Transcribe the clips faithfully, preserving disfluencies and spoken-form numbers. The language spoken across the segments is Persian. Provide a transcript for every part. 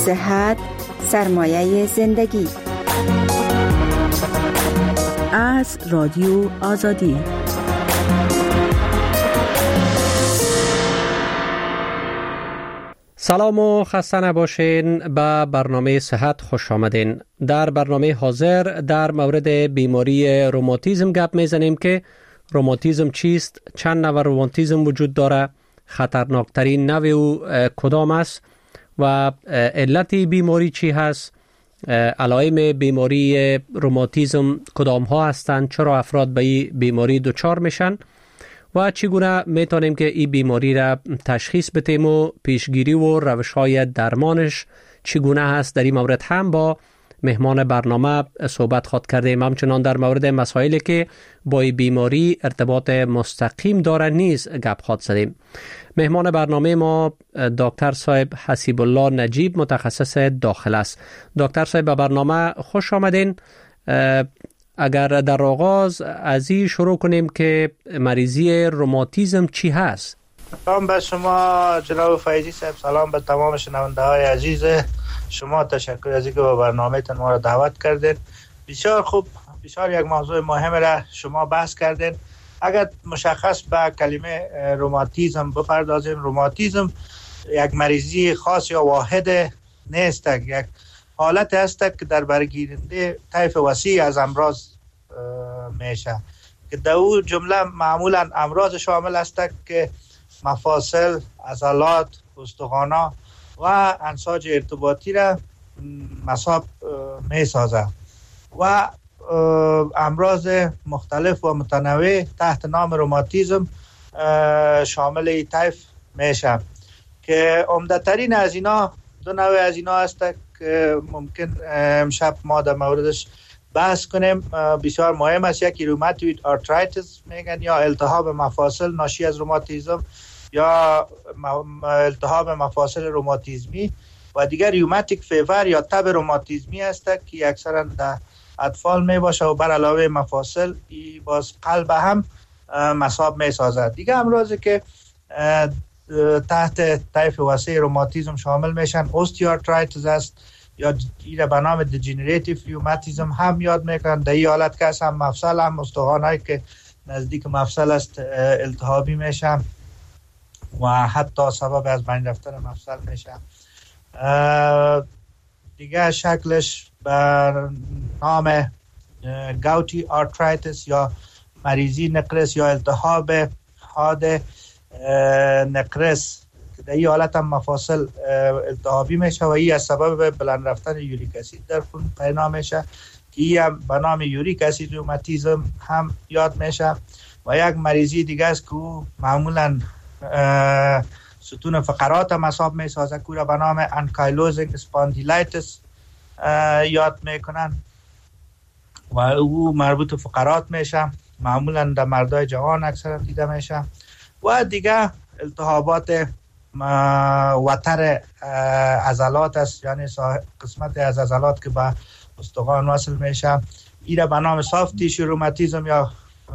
صحت سرمایه زندگی. از رادیو آزادی. سلام و خسته نباشین. به برنامه صحت خوش آمدین. در برنامه حاضر در مورد بیماری روماتیسم گپ میزنیم که روماتیسم چیست، چند نوع روماتیسم وجود داره، خطرناکترین نوع او کدام است و علت بیماری چی هست، علائم بیماری روماتیسم کدام ها هستند، چرا افراد به این بیماری دچار میشن و چگونه میتونیم که این بیماری را تشخیص بدیم و پیشگیری و روش های درمانش چگونه هست. در این مورد هم با مهمان برنامه صحبت خواهد کردیم. همچنان در مورد مسائلی که با این بیماری ارتباط مستقیم داره نیز گپ خواهد زدیم. مهمان برنامه ما دکتر صاحب حسیب الله نجیب متخصص داخل است. دکتر صاحب به برنامه خوش آمدین. اگر در آغاز از این شروع کنیم که مریضی روماتیسم چی هست؟ سلام به شما جناب فیضی صاحب، سلام به تمام شنونده های عزیز شما. تشکر از اینکه به برنامه تان ما را دعوت کردید. بسیار خوب، بسیار یک موضوع مهم را شما بحث کردید. اگر مشخص به کلمه روماتیسم بپردازیم، روماتیسم یک مریضی خاص یا واحد نیست، یک حالت است که در برگیرنده طیف وسیع از امراض میشه که در اون جمله معمولا امراض شامل است که مفاصل، عضلات، استخوانا و انساج ارتباطی را مصاب می سازه و امراض مختلف و متنوع تحت نام روماتیسم شامل این طیف میشه که عمده‌ترین از اینا دو نوع از اینا است که ممکن امشب ما در موردش بحث کنیم. بسیار مهم است. یکی روماتوید آرترایتیس میگن یا التهاب مفاصل ناشی از روماتیسم یا التهاب مفاصل روماتیسمی و دیگر ریوماتیک فیور یا تب روماتیسمی است که اکثرا در اطفال می باشه و بر علاوه مفاصل ای باز قلب هم مصاب می سازد. دیگر امراضی که تحت طیف وسیع روماتیسم شامل میشن اوستیوآرترایتیس است یا ایره به نام دیجنراتیو ریوماتیسم هم یاد میکنن. در این حالت که هم مفصل هم استخوانایی که نزدیک مفصل است التهابی میشن و حتی سبب از بین رفتن مفصل میشه. دیگه شکلش بر نام گاوتی آرترایتیس یا مریضی نقرس یا التهاب حاد نقرس که در این حالت هم مفاصل التهابی میشه و این از سبب بلند رفتن یوریک اسید در خون پیدا میشه که این هم به نام یوریک اسید روماتیسم هم یاد میشه. و یک مریضی دیگه است که معمولا ستون فقرات هم مصاب می سازه که به نام انکایلوزینگ اسپاندیلایتس یاد میکنن و او مربوط فقرات میشه، معمولا در مردای جوان اکثر دیده میشه. و دیگه التهابات وتر عضلات است، یعنی قسمت از عضلات که به استخوان وصل میشه، ایره به نام سافت تیشو روماتیسم یا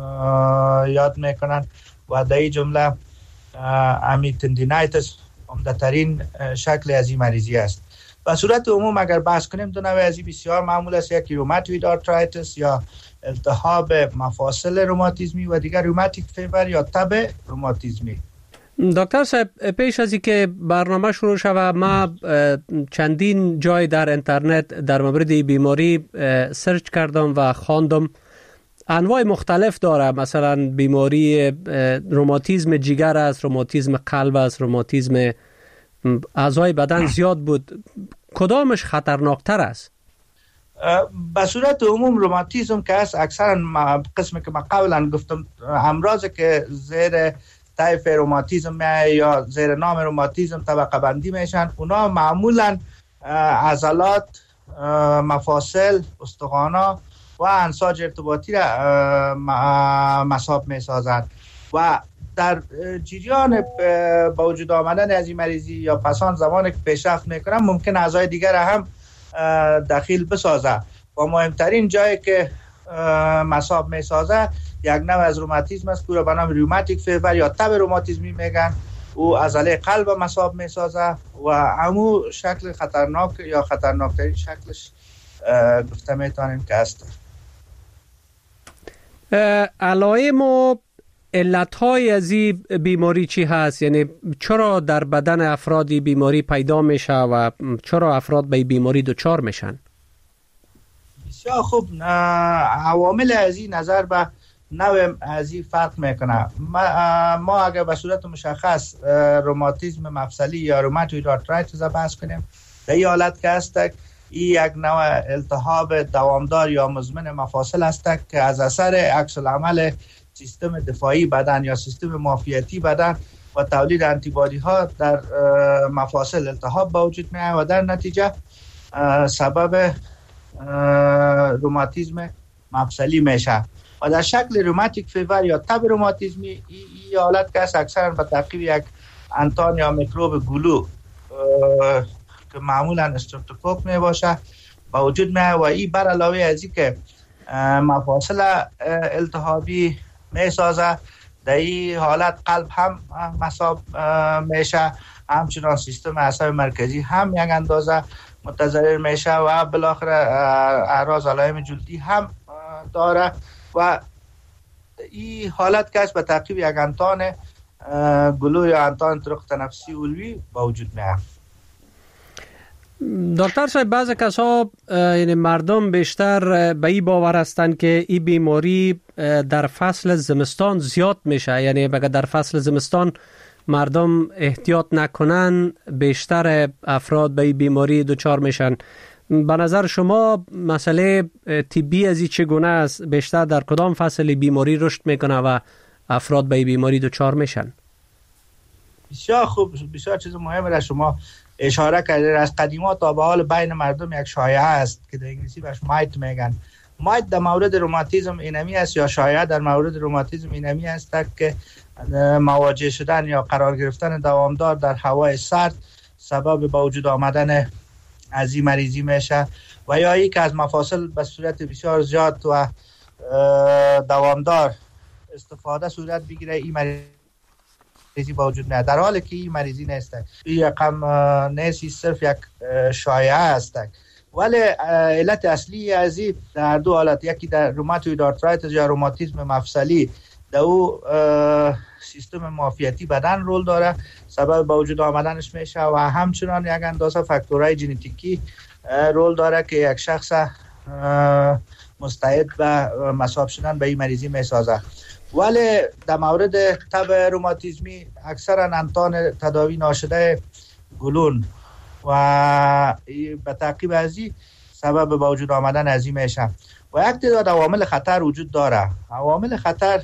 یاد میکنن و در این جمله امی تندینایتس عمده‌ترین شکل از این مریضی است. به صورت عموم اگر بحث کنیم دو نوع از این بسیار معمول است، یکی روماتوید آرترایتیس یا التهاب مفاصل روماتیسمی و دیگر روماتیک فیور یا تب روماتیسمی. دکتر صاحب، پیش از اینکه برنامه شروع شود ما چندین جای در اینترنت در مورد این بیماری سرچ کردم و خواندم. انواع مختلف داره، مثلا بیماری روماتیسم جگر است، روماتیسم قلب است، روماتیسم اعضای بدن زیاد بود. کدامش خطرناکتر است؟ به صورت عموم روماتیسم که است اکثرا قسمی که من قبلا گفتم امراضی که زیر طیف روماتیسم یا زیر نام روماتیسم طبقه بندی میشن، اونا معمولا عضلات، مفاصل، استخوانا و انساج ارتباطی را مصاب می سازند و در جریان با وجود آمدن از این مریضی یا پسان زمانی که پیشرفت میکنن ممکن اعضای دیگر هم دخیل بسازه و مهمترین جایی که مصاب می سازه یک نوع از روماتیسم است که به نام روماتیک فیور یا تب روماتیسمی میگن او عضله قلب مصاب میسازه و همو شکل خطرناک یا خطرناکترین شکلش گفته میتونیم که است. علائم و علتهای از این بیماری چی هست؟ یعنی چرا در بدن افرادی بیماری پیدا میشه و چرا افراد به بیماری دچار میشن؟ بسیار خوب. عوامل از این نظر به نوع از این فرق میکنه. ما, ما اگر به صورت مشخص روماتیسم مفصلی یا روماتوید آرترایتیس بحث کنیم، در این حالت که است این یک نوع التهاب دوامدار یا مزمن مفاصل است که از اثر عکس العمل سیستم دفاعی بدن یا سیستم معافیتی بدن و تولید آنتیبادی ها در مفاصل التهاب به وجود می آید و در نتیجه سبب روماتیسم مفصلی میشه. و در شکل روماتیک فیور یا تب روماتیسمی این حالت که است اکثرا به تعقیب یک انتان یا میکروب گلو که معمولا استرپتوکوک می باشه با وجود می آید و این بر علاوه از این که مفاصل التهابی می سازه، در این حالت قلب هم مصاب میشه، همچنان سیستم اعصاب مرکزی هم یک اندازه متضرر میشه و بالاخره اعراض علائم جلدی هم داره و این حالت که است به تعقیب یک انتان گلو یا انتان طرق تنفسی علوی با وجود میاد. دکتر صاحب، بعض کسا یعنی مردم بیشتر به این باور هستند که این بیماری در فصل زمستان زیاد میشه، یعنی اگر در فصل زمستان مردم احتیاط نکنن بیشتر افراد به این بیماری دچار میشن. به نظر شما مسئله طبی از این چگونه است؟ بیشتر در کدام فصل بیماری رشد میکنه و افراد به این بیماری دچار میشن؟ بسیار خوب، بسیار چیز مهمی را شما اشاره کرده. از قدیما تا به حال بین مردم یک شایعه است که در انگلیسی بهش مایت میگن. مایت در مورد روماتیسم اینمی است یا شایعه در مورد روماتیسم اینمی است که مواجه شدن یا قرار گرفتن دوامدار در هوای سرد سبب به وجود آمدن از این مریضی میشه و یا ای که از مفاصل به صورت بسیار زیاد و دوامدار استفاده صورت بگیره این مریضی با وجود میاد، در حالی که این مریضی نیست. این رقم نیست، صرف یک شایعه است. ولی علت اصلی از این در دو حالت، یکی در روماتوید آرترایتیس یا روماتیسم مفصلی، در او سیستم معافیتی بدن رول داره، سبب به وجود آمدنش میشه و همچنان یک اندازه فاکتورهای ژنتیکی رول داره که یک شخص مستعد به مصاب شدن به این مریضی میسازه. ولی در مورد تب روماتیسمی اکثرا انتان تداوی ناشده گلون و به تعقیب از این سبب به وجود آمدن از این میشه و یک تعداد عوامل خطر وجود داره. عوامل خطر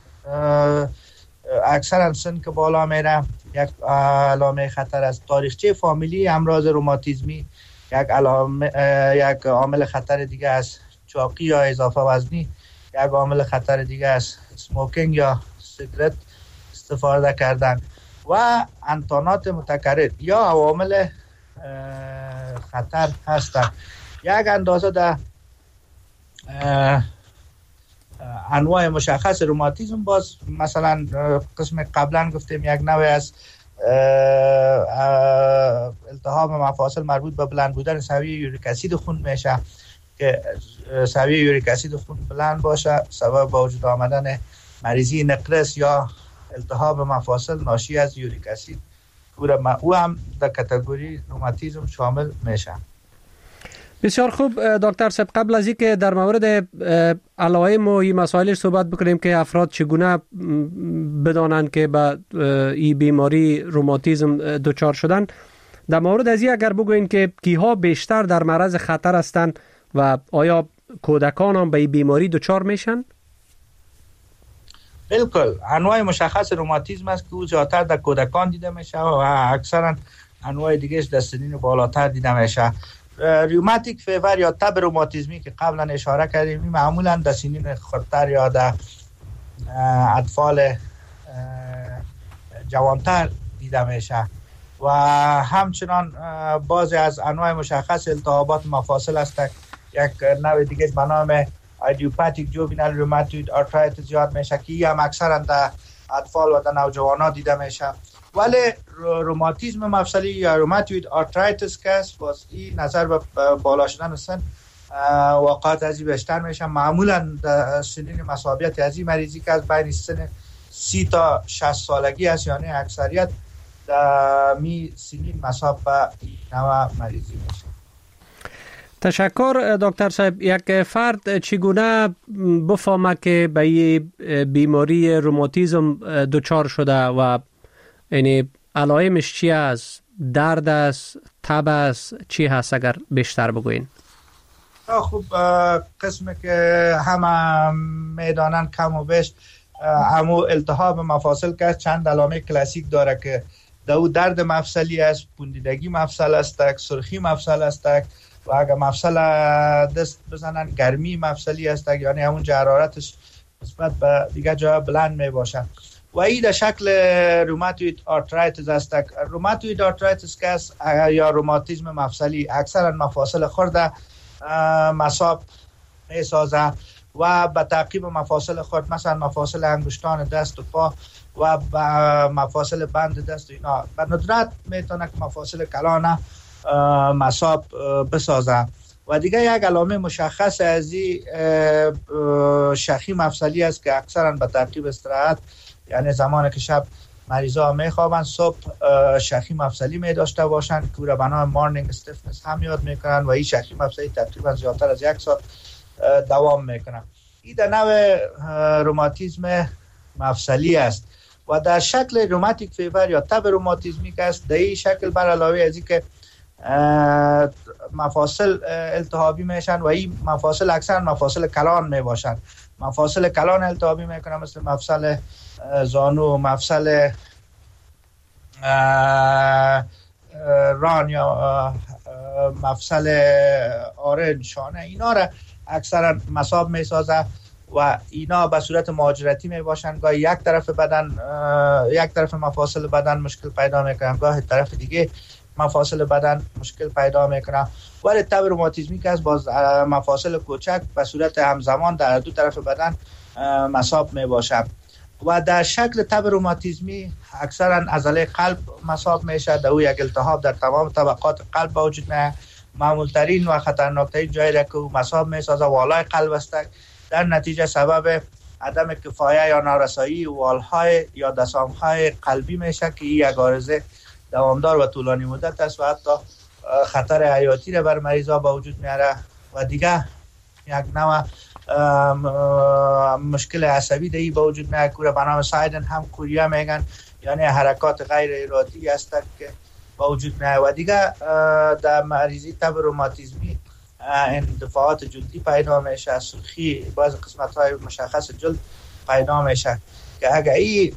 اکثرا سن که بالا میره یک علامه خطر است. تاریخچه فامیلی امراض روماتیسمی یک علامه یک عامل خطر دیگه است. چاقی یا اضافه وزنی یک عامل خطر دیگه است. اسموکینگ یا سیگرت استفاده کردن و انتانات متکرر یا عوامل خطر هستند. یک اندازه در انواع مشخص روماتیسم باز مثلا قسم قبلا گفتیم یک نوع از التهاب مفاصل مربوط به بلند بودن سویه یوریک اسید خون میشه که سویه یوریک اسید خون بلند باشه سبب به وجود آمدن مریضی نقرس یا التهاب مفاصل ناشی از یوریک اسید او هم در کاتگوری روماتیسم شامل میشه. بسیار خوب دکتر صاحب، قبل از اینکه در مورد علائم و این مسائل صحبت بکنیم که افراد چگونه بدانند که به این بیماری روماتیسم دچار شدن، در مورد از این اگر بگوین که کیها بیشتر در معرض خطر هستند و آیا کودکان هم به این بیماری دچار میشن؟ بالکل، انواع مشخص روماتیسم است که او زیادتر در کودکان دیده میشه و اکثرا انواع دیگهش در سنین بالاتر دیده میشه. ریوماتیک فیور یا تب روماتیسمی که قبلا اشاره کردیم معمولا در سنین خردتر یا در اطفال جوانتر دیده میشه و همچنان بعضی از انواع مشخص التهابات مفاصل است. یک نوع دیگه به نام ایدیوپاتیک جووینال روماتوید آرترایتیس یاد میشه که هم اکثرا در اطفال و در نوجوانان دیده میشه. ولی روماتیسم مفصلی یا روماتوید آرترایتس که است باز این نظر به بالا شدن سن واقعات ازی بیشتر میشه. معمولا در سنین مصابیت ازی مریضی که از بین سن سی تا شصت سالگی است، یعنی اکثریت در می سنین مصاب به نوع مریضی میشه. تشکر دکتر صاحب. یک فرد چگونه بفهمه که به این بیماری روماتیسم دچار شده و یعنی علائمش چی است؟ درد است، تب است، چی هست؟ اگر بیشتر بگوین. خب قسمی که همه میدانن کم و بیش همو التهاب مفاصل که چند علامه کلاسیک داره که دو درد مفصلی است، پوندیدگی مفصل است، سرخی مفصل است و اگر مفصل دست بزنن گرمی مفصلی است، یعنی همون حرارتش نسبت به دیگه جا بلند می باشد و این در شکل روماتوید آرترایتس است. روماتوید آرترایتس که است یا روماتیسم مفصلی اکثرا مفاصل خرد مصاب می سازه و به تعقیب مفاصل خرد، مثلا مفاصل انگشتان دست و پا و مفاصل بند دست و اینا، به ندرت میتونه که مفاصل کلان مصاب بسازه. و دیگه یک علامه مشخص از این شخی مفصلی است که اکثرا به تعقیب استراحت، یعنی زمانی که شب مریضا میخوابن صبح شخی مفصلی می داشته باشن که را به نام مارنینگ استفنس هم یاد میکنن و این شخی مفصلی تقریبا زیادتر از یک ساعت دوام میکنن. این در نوع روماتیسم مفصلی است و در شکل روماتیک فیبر یا تب روماتیسمی که است، در این شکل بر علاوه از این که مفاصل التهابی میشن و این مفاصل اکثر مفاصل کلان می باشن. مفاصل کلان التهابی میکنن مثل مفصل زانو، مفصل ران یا مفصل آرنج شانه، اینا را اکثرا مصاب می سازه و اینا به صورت مهاجرتی می باشن. گاهی یک طرف بدن یک طرف مفاصل بدن مشکل پیدا میکنن، گاهی طرف دیگه مفاصل بدن مشکل پیدا میکنه. ولی تب روماتیسمی که از باز مفاصل کوچک به صورت همزمان در دو طرف بدن مصاب می باشه و در شکل تب روماتیسمی اکثرا عضله قلب مصاب میشه. در او یک التهاب در تمام طبقات قلب به وجود میاد. معمول ترین و خطرناک ترین جایی را که مصاب میسازه والای قلب است. در نتیجه سبب عدم کفایه یا نارسایی والهای یا دسامهای قلبی میشه که این یک عارضه دوامدار و طولانی مدت است و حتی خطر حیاتی را بر مریضا به وجود میاره و دیگه یک نوع مشکل عصبی دهی به وجود میاره که به نام سایدن هم کوریا میگن، یعنی حرکات غیر ارادی است که به وجود میاره و دیگه در مریضی تب روماتیسمی اندفاعات جلدی پیدا میشه، سرخی بعض قسمت های مشخص جلد پیدا میشه که اگر این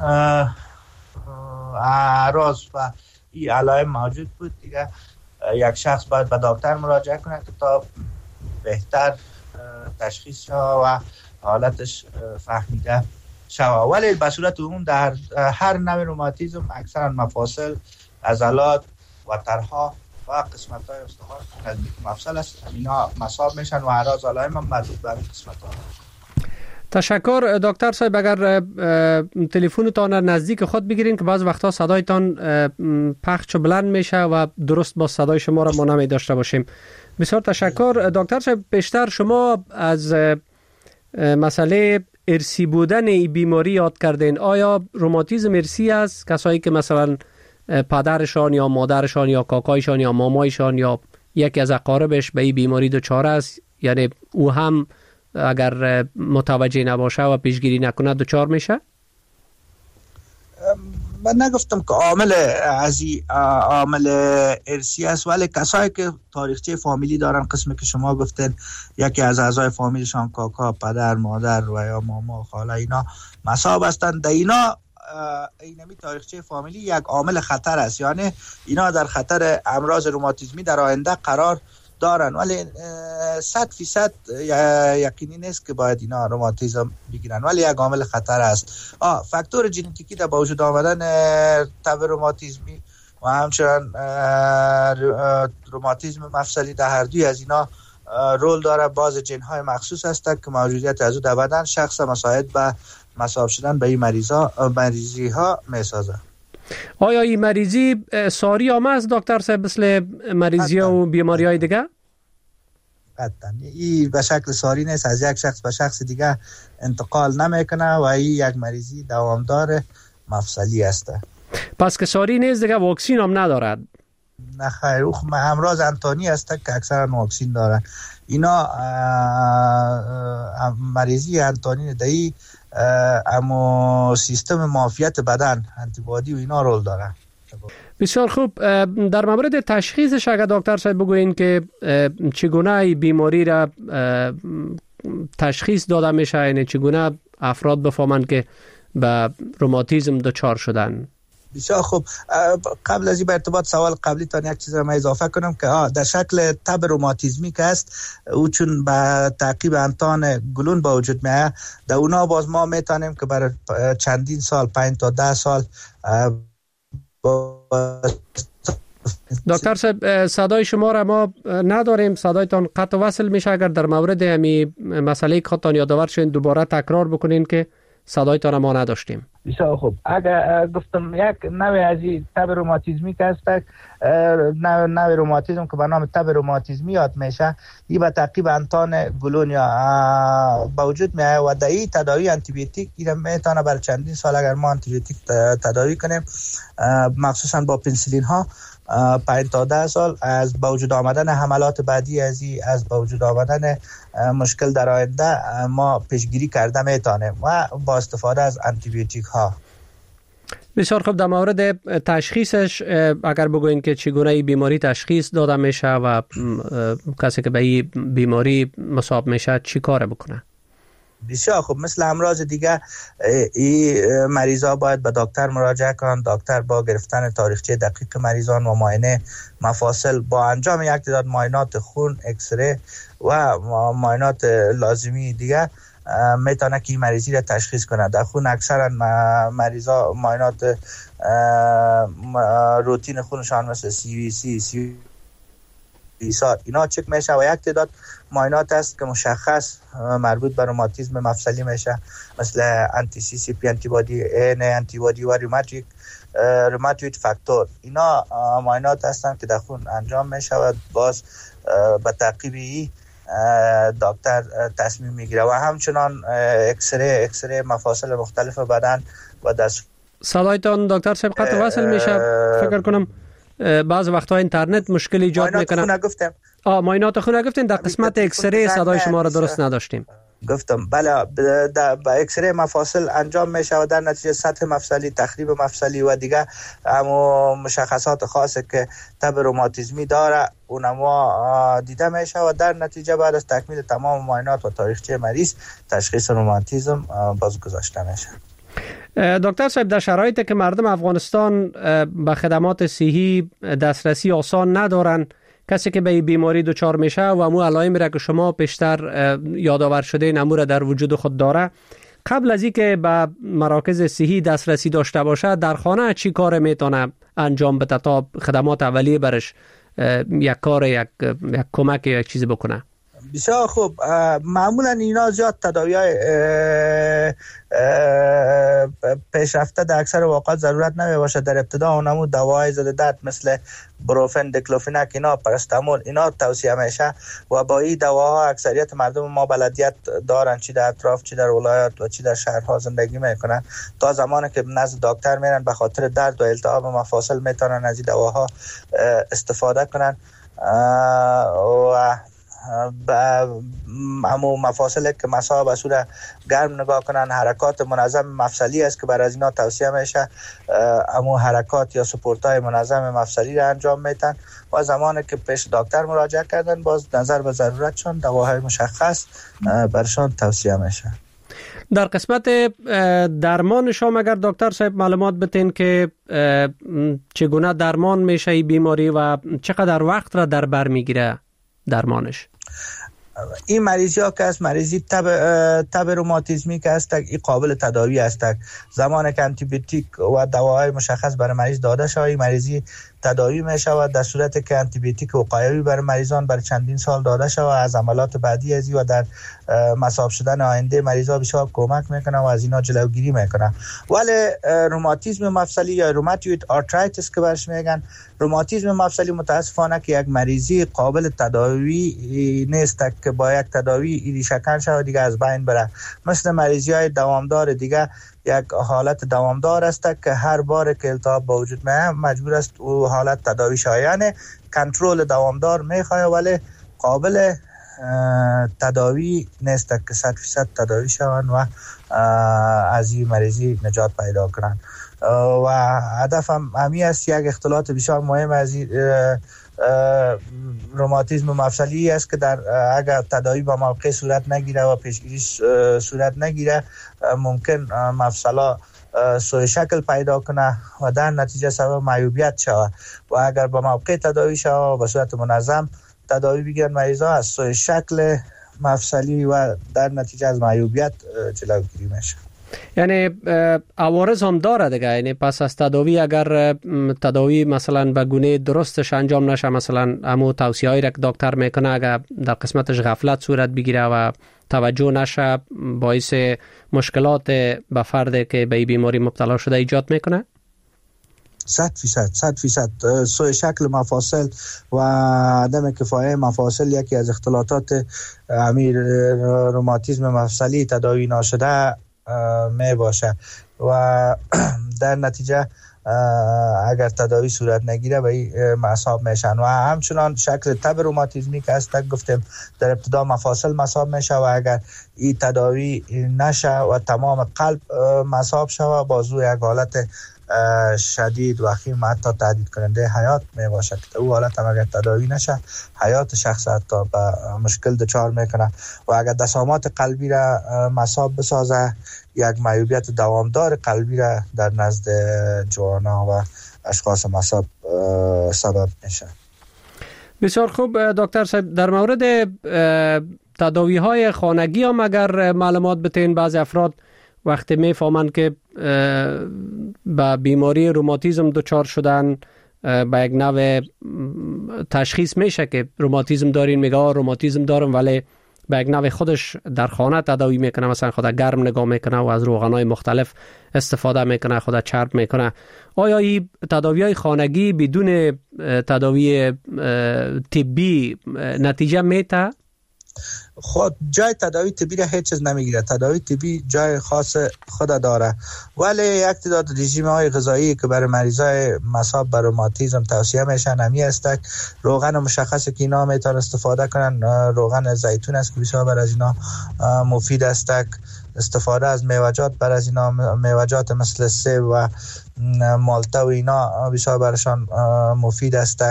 اعراض و این علائم موجود بود دیگه یک شخص باید به دکتر مراجعه کنه که تا بهتر تشخیص شود و حالتش فهمیده شود. ولی به صورت عموم در هر نوع روماتیسم اکثرا مفاصل، عضلات و طرها و قسمت های استخوان نزدیک مفصل است، اینا مصاب میشن و اعراض علائم هم مربوط به قسمت ها. تشکر دکتر صاحب. اگر تلفنتان نزدیک خود بگیرین که بعض وقتا صدایتان پخش بلند میشه و درست با صدای شما را ما نمی داشته باشیم. بسیار تشکر دکتر صاحب. بیشتر شما از مسئله ارثی بودن این بیماری یاد کردین. آیا روماتیسم ارثی است؟ کسایی که مثلا پدرشان یا مادرشان یا کاکایشان یا مامایشان یا یکی از اقاربش به این بیماری دچار است، یعنی او هم اگر متوجه نباشه و پیشگیری نکنه دچار میشه؟ من نگفتم که عامل از این عامل ارثی است، ولی کسایی که تاریخچه فامیلی دارن، قسمی که شما گفتین یکی از اعضای فامیلشان کاکا، پدر، مادر و یا ماما، خاله، اینا مصاب هستند، در اینا اینمی تاریخچه فامیلی یک عامل خطر است، یعنی اینا در خطر امراض روماتیسمی در آینده قرار دارن، ولی صد فیصد یقینی نیست که باید اینا روماتیسم بگیرن، ولی یک عامل خطر است. آه فاکتور ژنتیکی در با وجود آمدن تب روماتیسمی و همچنان روماتیسم مفصلی در هر دوی از اینا رول داره. باز جن های مخصوص هستند که موجودیت از او در بدن شخص مساعد به مصاب شدن به این مریضا مریضی ها میسازه. آیا این مریضی ساری هم است دکتر صاحب مثل مریضی و بیماری های دیگه؟ قطعا این به شکل ساری نیست، از یک شخص به شخص دیگه انتقال نمیکنه و این یک مریضی دوامدار مفصلی است. پس که ساری نیست دیگه واکسین هم ندارد؟ نه خیر، او امراض انتانی است که اکثرا واکسین دارن. اینا مریضی انتانی دهی اما سیستم معافیت بدن انتیبادی و اینا رول دارن. بسیار خوب. در مورد تشخیصش اگر دکتر صاحب بگوین که چگونه بیماری را تشخیص داده میشه، یعنی چگونه افراد بفهمند که به روماتیسم دچار شدن؟ بسیار خوب. قبل از این به ارتباط سوال قبلی تان یک چیز را من اضافه کنم که در شکل تب روماتیزمی که است، او چون به تعقیب انتان گلون با وجود میاد، در اونا باز ما میتونیم که برای چندین سال، پنج تا ده سال با... دکتر صاحب صدای شما را ما نداریم، صدایتان قطع وصل میشه. اگر در مورد همی مسئله که خودتان یادآور شدین دوباره تکرار بکنین که صدایتان ما نداشتیم. بسیار خوب. اگر گفتم یک نوع از این تب روماتیزمی که است، نوع نوع روماتیزم که به نام تب روماتیزمی یاد میشه، این به تعقیب انتان گلون یا با وجود میاد و در این تداوی آنتی بیوتیک این میتونه برای چندین سال اگر ما آنتی بیوتیک تداوی کنیم، مخصوصا با پنسیلین ها پنج تا ده سال، از با وجود آمدن حملات بعدی از این، از با وجود آمدن مشکل در آینده ما پیشگیری کرده میتونیم و با استفاده از آنتی بیوتیک ها. بسیار خوب. در مورد تشخیصش اگر بگوین که چگونه این بیماری تشخیص داده میشه و کسی که به این بیماری مصاب میشه چی کار بکنه؟ بسیار خوب. مثل امراض دیگه این مریضا باید به دکتر مراجعه کنند. دکتر با گرفتن تاریخچه دقیق مریضان و معاینه مفاصل با انجام یک تعداد معاینات خون، اکسری و معاینات لازمی دیگه میتونه که این مریضی را تشخیص کنه. در خون اکثرا مریضا معاینات روتین خونشان مثل سی وی سی، سی ایسار اینا چک میشه و یک تعداد معاینات است که مشخص مربوط به روماتیسم مفصلی میشه، مثل انتی سی سی پی انتیبادی این انتیبادی و روماتیک روماتوید فاکتور. اینا معاینات هستند که در خون انجام میشه و باز به تعقیبی دکتر تصمیم میگیره و همچنان اکسری اکسری مفاصل مختلف بدن و دست. صدایتان دکتر صاحب قطع وصل میشه. فکر کنم بعض وقتها اینترنت مشکل ایجاد میکنه. معاینات خون گفتم. آ معاینات خون گفتین. در قسمت اکسری صدای شما را درست نداشتیم. گفتم بله، با اکسری مفاصل انجام میشه و در نتیجه سطح مفصلی، تخریب مفصلی و دیگه اما مشخصات خاصه که تب روماتیزمی داره اونما دیده میشه و در نتیجه بعد از تکمیل تمام معاینات و تاریخچه مریض تشخیص روماتیزم باز گذاشته میشه. دکتر صاحب در شرایطی که مردم افغانستان به خدمات صحی دسترسی آسان ندارن، کسی که به این بیماری دچار میشه و امو علائمی را که شما پیشتر یادآور شده نمو را در وجود خود داره، قبل از اینکه به مراکز صحی دسترسی داشته باشه در خانه چی کار میتونه انجام بده تا خدمات اولیه برش یک کار یک, یک کمک یا یک چیزی بکنه؟ بسیار خوب. معمولا اینا زیاد تداوی‌های پیشرفته در اکثر اوقات ضرورت نمی باشه. در ابتدا اونمو دواهای ضد درد مثل بروفن، دیکلوفیناک، اینا پاراستامول اینا توصیه میشه و با این دواها اکثریت مردم ما بلدیت دارن، چی در اطراف چی در ولایات و چی در شهرها زندگی میکنن. تا زمانی که نزد دکتر میرن به خاطر درد و التهاب مفاصل میتونن از این دواها استفاده کنن و همو مفاصل که مسا به صورت گرم نگاه کنن. حرکات منظم مفصلی است که برای از اینا توصیه میشه، همو حرکات یا سپورت های منظم مفصلی را انجام میتن و زمانی که پیش دکتر مراجعه کردن باز نظر به ضرورتشون دواهای مشخص برشان توصیه میشه. در قسمت درمان شما اگر دکتر صاحب معلومات بتین که چگونه درمان میشه این بیماری و چقدر وقت را در بر میگیره درمانش؟ این مریضی ها که است مریضی تب تب روماتیزمی که است این قابل تداوی است. زمان که آنتی بیوتیک و دواهای مشخص برای مریض داده شده این مریضی تداوی می شود، در صورتی که آنتی بیوتیک وقایوی برای مریضان برای چندین سال داده شود از عملات بعدی ازی و در مصاب شدن آینده مریضا بسیار کمک میکنه و از اینا جلوگیری میکنه. ولی روماتیسم مفصلی یا روماتوید آرترایتیس که برش میگن، روماتیسم مفصلی متاسفانه که یک مریضی قابل تداوی نیست که با یک تداوی ایدی شکن شود دیگه از بین بره. مثل مریضی های دوامدار دیگه یک حالت دوامدار است که هر بار که التهاب به وجود میاد مجبور است او حالت تداوی شایانه کنترل دوامدار میخواه ولی قابل تداوی نیست که صد فیصد تداوی شوند و از این مریضی نجات پیدا کنند. و هدف هم همی است یک اختلاط بسیار مهم از روماتیسم مفصلی است که در اگر تداوی با موقع صورت نگیره و پیشگیری صورت نگیره ممکن مفصلا سوء شکل پیدا کنه و در نتیجه سبب معیوبیت شود و اگر با موقع تداوی شود و به صورت منظم تداوی بگیرن مریضا از سوء شکل مفصلی و در نتیجه از معیوبیت جلوگیری میشه. یعنی عوارض هم داره دیگه، یعنی پس از تداوی اگر تداوی مثلا به گونه درستش انجام نشه، مثلا همو توصیه هایی را که دکتر میکنه اگر در قسمتش غفلت صورت بگیره و توجه نشه باعث مشکلات به فرد که به بیماری مبتلا شده ایجاد میکنه. صد فیصد صد فیصد سوء شکل مفاصل و عدم کفایه مفاصل یکی از اختلاطات امیر روماتیسم مفصلی تداوی ناشده می باشه و در نتیجه اگر تداوی صورت نگیره به مصاب میشن و همچنان شکل تب روماتیزمی که است گفتیم در ابتدا مفاصل مصاب میشه و اگر این تداوی نشه و تمام قلب مصاب شود بازو یک حالت شدید و خیم حتی تهدید کننده حیات می باشه که او حالت هم اگر تداوی نشه حیات شخص حتی به مشکل دچار میکنه و اگر دسامات قلبی را مصاب بسازه یک معیوبیت دوامدار قلبی را در نزد جوانا و اشخاص مصاب سبب میشه. بسیار خوب دکتر صاحب، در مورد تداوی های خانگی هم اگر معلومات بتین، بعضی افراد وقتی میفهمند که با بیماری روماتیسم دچار شدن با یک نوع تشخیص میشه که روماتیسم دارین، میگه روماتیسم دارم ولی به یک نوع خودش در خانه تداوی میکنه، مثلا خود گرم نگاه میکنه و از روغنای مختلف استفاده میکنه، خود چرب میکنه. آیا این تداوی های خانگی بدون تداوی طبی نتیجه میده؟ خود جای تداوی طبی را هیچ چیز نمیگیره. تداوی طبی جای خاص خود داره ولی یک تعداد رژیم های غذایی که برای مریضای مصاب بر روماتیسم توصیه میشن همی است. روغن مشخصه که اینا میتونن استفاده کنن روغن زیتون است که بسیار بر از اینا مفید است. استفاده از میوه‌جات بر از اینا میوه‌جات مثل سیب و مالته و اینا بسیار برشان مفید است.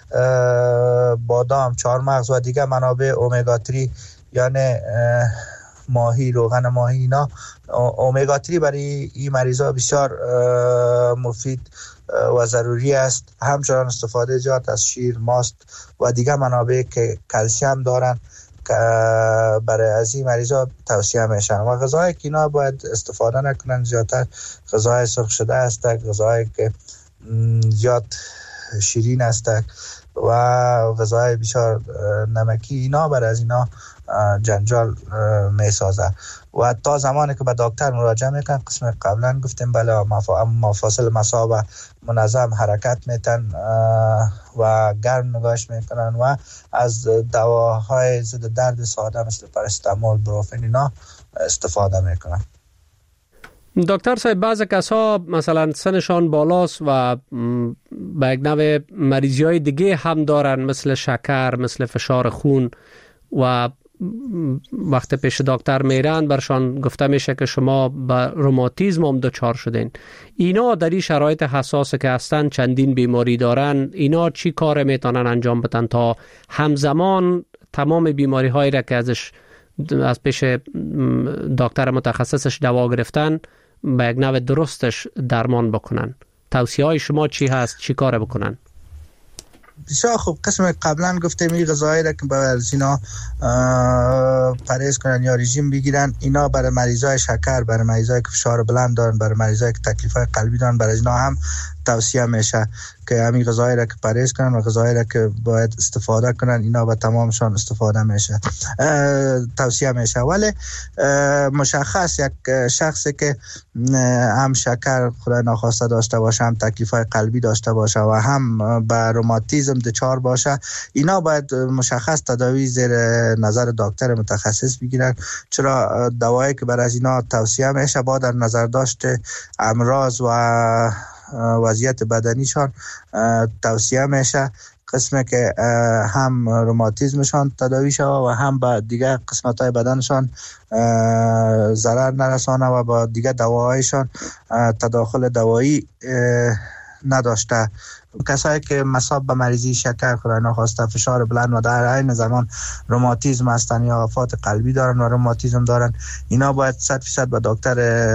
بادام، چهارمغز و دیگر منابع اومگا سه یعنی ماهی، روغن ماهی، اینا اومگا سه برای این مریضا بسیار مفید و ضروری است. همچنان استفاده زیاد از شیر، ماست و دیگر منابع که کلسیم دارن که برای از این مریضا توصیه میشن و غذاهایی که اینا باید استفاده نکنن زیادتر غذاهای سرخ شده است، غذاهایی که زیاد شیرین است و غذاهای بسیار نمکی، اینا برای از اینا جنجال می سازه و تا زمانی که به دکتر مراجعه میکنن قسم قبلا گفتیم بله مفاصل مصاب منظم حرکت میتن و گرم نگاهش میکنن و از دواهای ضد درد ساده مثل پارستامول، بروفن اینا استفاده میکنن. دکتر صاحب، بعض کسا مثلا سنشان بالاست و به یک نوع مریضی های دیگه هم دارن مثل شکر، مثل فشار خون و وقت پیش دکتر میرن برشان گفته میشه که شما به روماتیسم هم دچار شدین. اینا در این شرایط حساسه که هستن چندین بیماری دارن، اینا چی کار میتونن انجام بدن تا همزمان تمام بیماری هایی را که ازش از پیش دکتر متخصصش دوا گرفتن به یک نوع درستش درمان بکنن؟ توصیه های شما چی هست؟ چی کار بکنن؟ بسیار خوب. قسم قبلا گفتیم این غذاهایی را که برای اینا پرهیز کنن یا رژیم بگیرن، اینا برای مریضای شکر، برای مریضای که فشار بلند دارن، برای مریضای که تکلیفای قلبی دارن، برای اینا هم توصیه میشه که همین غذایی را که پرهیز کنن و غذایی را که باید استفاده کنن اینا به تمامشان استفاده میشه توصیه میشه. ولی مشخص یک شخصی که هم شکر خدای ناخواسته داشته باشه، هم تکلیف‌های قلبی داشته باشه و هم به روماتیسم دچار باشه، اینا باید مشخص تداوی زیر نظر دکتر متخصص بگیرن، چرا دوایی که برای اینا توصیه میشه با در نظر داشت امراض و وضعیت بدنیشان توصیه میشه، قسمه که هم روماتیسمشان تداوی شود و هم با دیگه قسمت‌های بدنشان ضرر نرسانه و با دیگه دواهایشان تداخل دوایی نداشته. کسایی که مصاب به مریضی شکر خدای ناخواسته فشار بلند و در عین زمان روماتیسم هستن یا آفات قلبی دارن و روماتیسم دارن، اینا باید صد فیصد به دکتر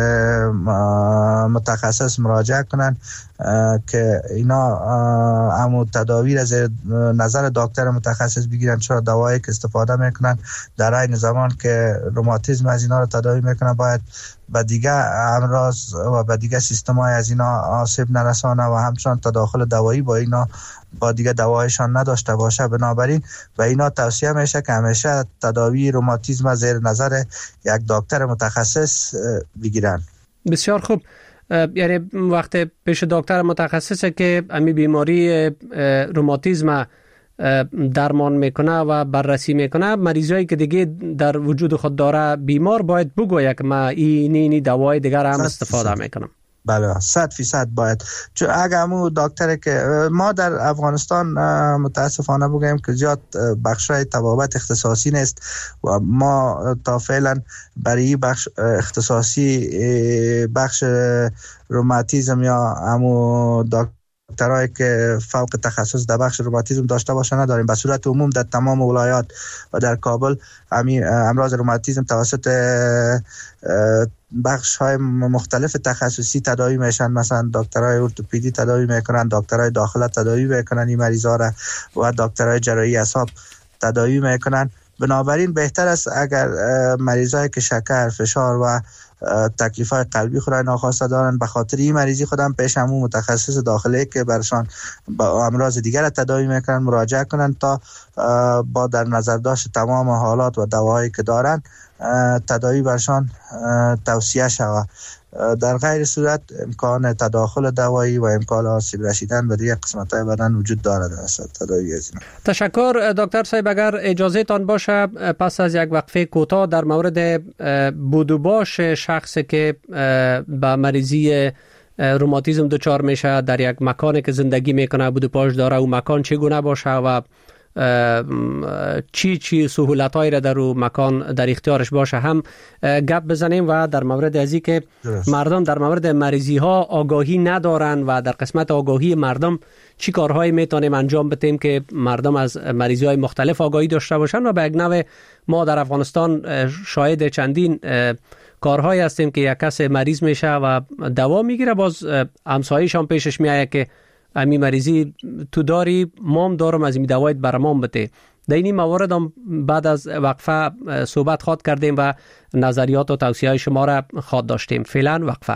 متخصص مراجعه کنن که اینا همو تداوی را زیر نظر دکتر متخصص بگیرن، چرا دوایی که استفاده میکنن در عین زمان که روماتیسم از اینا رو تداوی میکنن باید به دیگه امراض و به دیگه سیستم‌های از اینا آسیب نرسانه و همچنان تداخل دوایی با اینا با دیگه دوایشان نداشته باشه. بنابراین و اینا توصیه میشه که همیشه تداوی روماتیسم زیر نظر یک دکتر متخصص بگیرن. بسیار خوب. یعنی وقت پیش دکتر متخصصه که امی بیماری روماتیسم درمان میکنه و بررسی میکنه، مریضایی که دیگه در وجود خود داره بیمار باید بگوید که ما این اینی دوای دیگر هم استفاده میکنم. بله صد فیصد باید، چون اگه همون دکتر که ما در افغانستان متاسفانه بگیم که زیاد بخشای طبابت اختصاصی نیست و ما تا فعلا برای بخش اختصاصی بخش روماتیسم یا همون دکتر دکترایی که فوق تخصص در بخش روماتیسم داشته باشه نداریم. به صورت عموم در تمام ولایات و در کابل امراض روماتیسم توسط بخش های مختلف تخصصی تداوی میشن، مثلا دکترای ارتوپدی تداوی میکنن، دکترای داخله تداوی میکنن این مریضا را و دکترای جراحی اعصاب تداوی میکنن. بنابراین بهتر است اگر مریضایی که شکر، فشار و تکلیف‌های قلبی خدای ناخواسته دارن به خاطر این مریضی خودم پیش همون متخصص داخلی که برشان با امراض دیگر تداوی میکنن مراجعه کنن تا با در نظر داشت تمام حالات و دواهایی که دارن تداوی برشان توصیه شود. در غیر صورت امکان تداخل دوایی و امکان آسیب رسیدن به دیگر قسمت‌های بدن وجود دارد در تداوی از اینا. تشکر دکتر صاحب. اگر اجازه تان باشه پس از یک وقفه کوتاه در مورد بود و باش شخصی که با مریضی روماتیسم دچار میشه در یک مکانی که زندگی میکنه بود و باش داره و مکان چگونه باشه و چی چی سهولت‌هایی را در او مکان در اختیارش باشه هم گپ بزنیم و در مورد ازی که مردم در مورد مریضی ها آگاهی ندارن و در قسمت آگاهی مردم چی کارهایی میتونیم انجام بدیم که مردم از مریضی های مختلف آگاهی داشته باشن. و به یک نوع ما در افغانستان شاهد چندین کارهایی هستیم که یک کس مریض میشه و دوا میگیره، باز همسایه‌اش هم پیشش میاد که امی مریضی تو داری، مام دارم از این دوایت برام بده. در این موارد هم بعد از وقفه صحبت خواد کردیم و نظریات و توصیه‌های شما را خواد داشتیم. فعلا وقفه.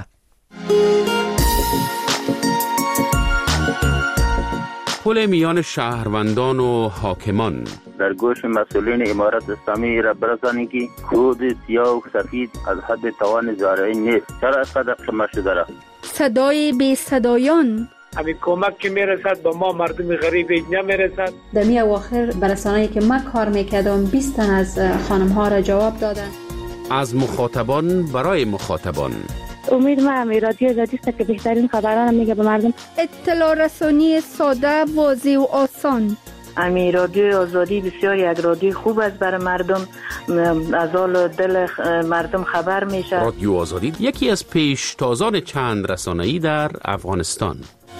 پل میان شهروندان و حاکمان. در گوش مسئولین امارت اسلامی را برسانید که کود سیاه و سفید از حد توان زارعی نیست. چرا از قدر شما شده را؟ صدای بی صدایان همین کمک که میرسد به ما مردم غریب نمیرسد. در می اواخر برسانه‌ای که من کار میکردم بیست تن از خانم ها را جواب دادن. از مخاطبان برای مخاطبان. امید ما همی رادیو آزادی است که بهترین خبران میگه به مردم. اطلاع رسانی ساده، واضح و آسان. امی رادیو آزادی بسیار یک رادیو خوب است برای مردم، از حال دل مردم خبر میشه. رادیو آزادی یکی از پیشتازان چند رسانه‌ای در افغانستان.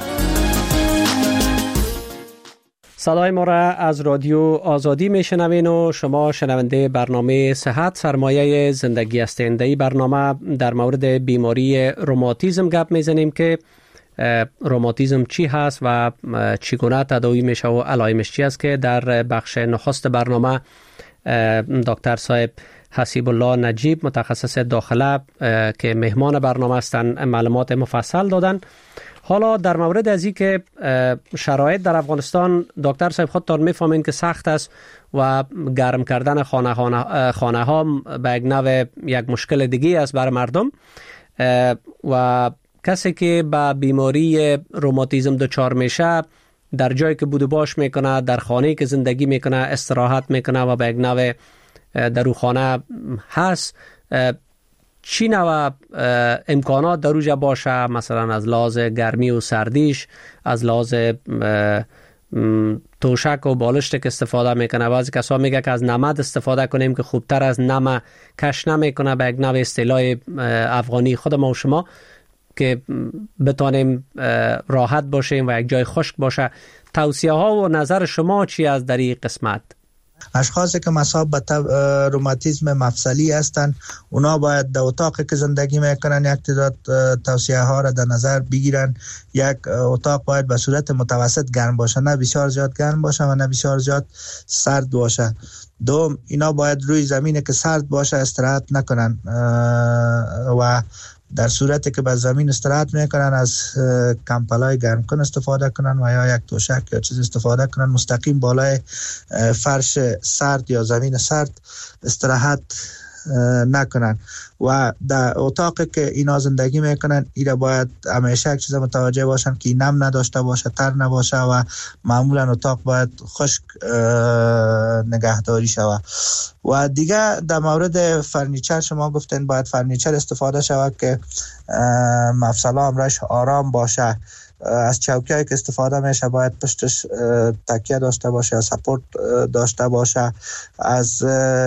صدای ما را از رادیو آزادی میشنوین و شما شنونده برنامه صحت سرمایه زندگی هستین. در این برنامه در مورد بیماری روماتیسم گپ میزنیم که روماتیسم چی هست و چگونه تداوی میشه و علائمش چی است، که در بخش نخست برنامه دکتر صاحب حسیب الله نجیب متخصص داخله که مهمان برنامه هستند معلومات مفصل دادن. حالا در مورد از این که شرایط در افغانستان دکتر صاحب خودتان میفهمین که سخت است و گرم کردن خانه خانه, خانه ها به یک نوع یک مشکل دیگه است برای مردم و کسی که با بیماری روماتیسم دچار میشه در جایی که بود و باش میکنه، در خانه‌ای که زندگی میکنه استراحت میکنه و به یک نوع در او خانه هست، چی نوع امکانات در اوجا باشه؟ مثلا از لحاظ گرمی و سردیش، از لحاظ توشک و بالشت که استفاده میکنه. بعضی کسا میگه که از نمد استفاده کنیم که خوبتر از نمد کش نمیکنه، به یک نوع اصطلاح افغانی خود ما و شما، که بتانیم راحت باشیم و یک جای خشک باشه. توصیه ها و نظر شما چی از در این قسمت؟ اشخاصی که مصاب به روماتیسم مفصلی هستند، اونا باید در اتاقی که زندگی میکنن یک تعداد توصیه ها را در نظر بگیرن. یک اتاق باید به صورت متوسط گرم باشه، نه بسیار زیاد گرم باشه و نه بسیار زیاد سرد باشه. دوم، اینا باید روی زمینی که سرد باشه استراحت نکنن و در صورتی که به زمین استراحت میکنن از کمپلای گرم کن استفاده کنن و یا یک توشک یا چیز استفاده کنن. مستقیم بالای فرش سرد یا زمین سرد استراحت نکنن و در اتاقی که اینا زندگی میکنن اینا باید همیشه یک چیز متوجه باشن که نم نداشته باشه، تر نباشه و معمولا اتاق باید خشک نگهداری شود. و دیگه در مورد فرنیچر شما گفتین باید فرنیچر استفاده شود که مفصل امرش آرام باشه. از چوکیایی که استفاده میشه باید پشتش تکیه داشته باشه، سپورت داشته باشه. از